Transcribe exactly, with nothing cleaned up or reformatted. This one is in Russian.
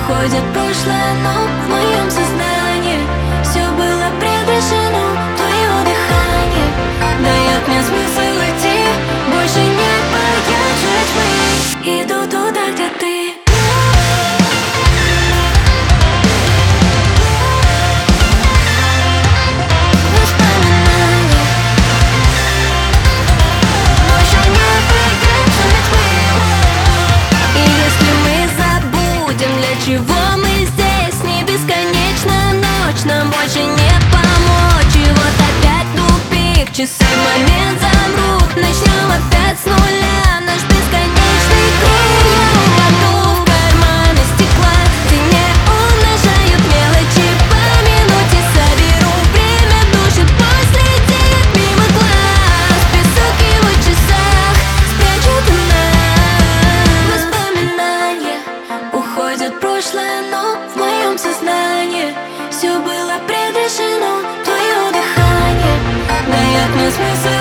Уходит прошлое, но в моем сознании все было предрешено. Твое дыхание дает мне смысл идти, больше не боясь жить. Иду туда, где ты. Чего мы здесь? Не бесконечная ночь, нам больше не помочь. И вот опять тупик, часы в момент замрут. Начнем опять с нуля наш бесконечный круг. Я упаду в карманы стекла, где не умножают мелочи. По минуте соберу время, душит посреди мимо глаз. Песок его часах спрячет нас. Воспоминания уходят прошлое, но в моем сознании все было предрешено. Твое дыхание дает мне смысл